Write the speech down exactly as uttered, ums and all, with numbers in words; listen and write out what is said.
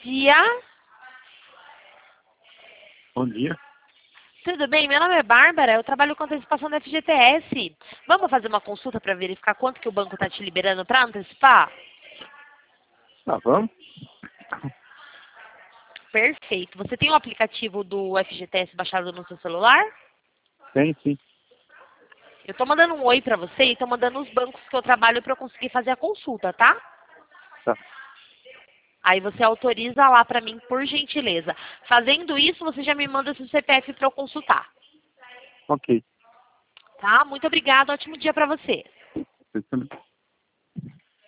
dia. Bom dia. Tudo bem? Meu nome é Bárbara, eu trabalho com antecipação da F G T S. Vamos fazer uma consulta para verificar quanto que o banco está te liberando para antecipar? Tá, vamos? Perfeito. Você tem o aplicativo do F G T S baixado no seu celular? Tem, sim. Eu estou mandando um oi para você e estou mandando os bancos que eu trabalho para eu conseguir fazer a consulta, tá? Tá. Aí você autoriza lá para mim, por gentileza. Fazendo isso, você já me manda seu C P F para eu consultar. Ok. Tá? Muito obrigada. Ótimo dia para você. Você também.